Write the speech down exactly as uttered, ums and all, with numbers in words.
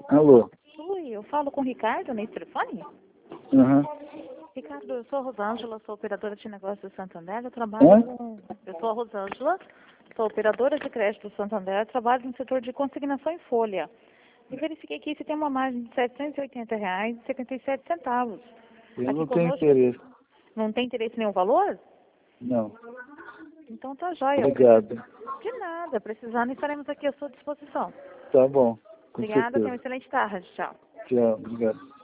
Alô? Oi, eu falo com o Ricardo nesse telefone? Uhum. Ricardo, eu sou a Rosângela, sou operadora de negócios do Santander, eu trabalho Hã? com... Eu sou a Rosângela, sou operadora de crédito do Santander, trabalho no setor de consignação em folha. E verifiquei que você tem uma margem de setecentos e oitenta reais e setenta e sete centavos. Eu Aqui não tenho conosco, interesse. não tem interesse em nenhum valor? Não. Então tá jóia, eu preciso... Obrigado. De nada, precisando estaremos aqui à sua disposição. Tá bom. Com Obrigada, tenha certeza. uma excelente tarde, tchau. Tchau. Obrigado.